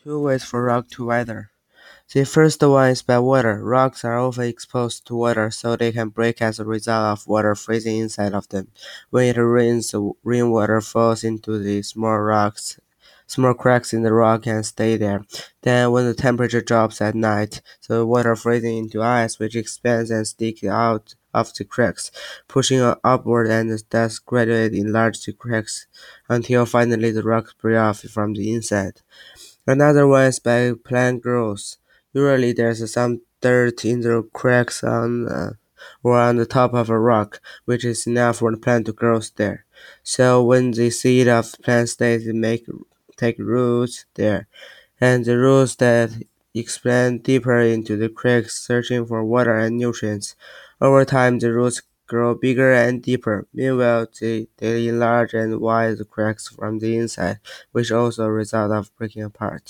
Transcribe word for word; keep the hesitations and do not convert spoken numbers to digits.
Two ways for rock to weather. The first one is by water. Rocks are often exposed to water, so they can break as a result of water freezing inside of them. When it rains, the rainwater falls into the small rocks. Small cracks in the rock and stay there. Then, when the temperature drops at night, the water freezes into ice, which expands and sticks out of the cracks, pushing upward and thus gradually enlarge the cracks until finally the rocks break off from the inside. Another one is by plant growth. Usually there's some dirt in the cracks on uh, or on the top of a rock, which is enough for the plant to grow there. So when the seed of the plant stays, it make take roots there, and the roots that expand deeper into the cracks, searching for water and nutrients. Over time, the roots grow bigger and deeper. Meanwhile, they, they enlarge and widen the cracks from the inside, which also a result of breaking apart.